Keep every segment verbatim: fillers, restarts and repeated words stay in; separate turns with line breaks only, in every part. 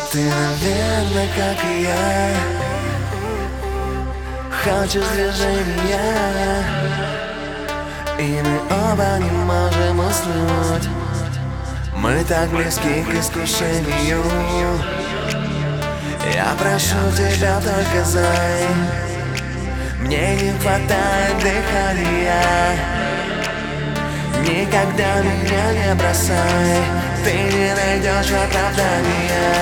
Ты, наверное, как и я, хочешь движения, и мы оба не можем уснуть. Мы так близки к искушению. Я прошу тебя только, зай, мне не хватает дыхания. Никогда меня не бросай, ты не найдешь оправдания.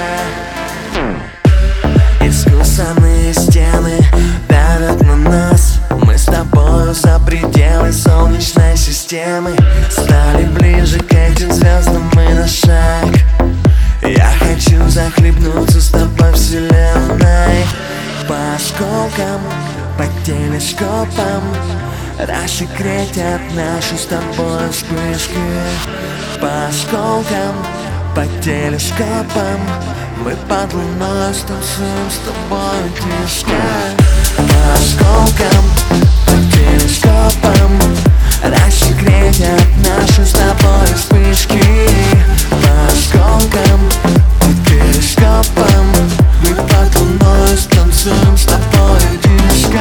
Искусственные стены давят на нас. Мы с тобою за пределы солнечной системы. Стали ближе к этим звездам мы на шаг. Я хочу захлебнуться с тобой вселенной. По осколкам, по телескопам рассекретят наши с тобой вспышки. По осколкам, по телескопам мы под луной станцуем с тобой тишка. По осколкам, по телескопам рассекретят наши с тобой вспышки. По осколкам, по телескопам мы под луной станцуем с тобой тишка.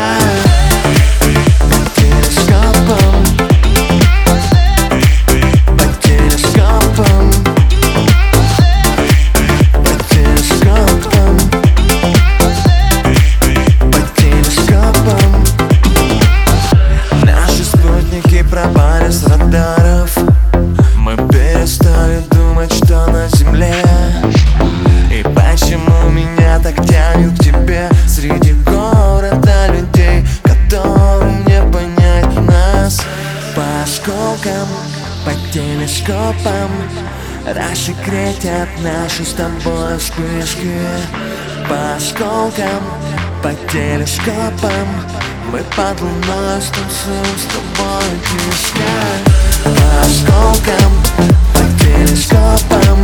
Пропали с радаров. Мы перестали думать, что на земле. И почему меня так тянет к тебе среди города людей, которым не понять нас? По осколкам, по телескопам рассекретят наши с тобой вспышки. По осколкам, по телескопам мы под луной станцуем с тобой тишка. По осколкам, по телескопам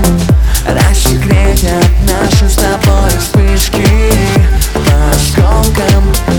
рассекретят наши с тобой вспышки. По осколкам,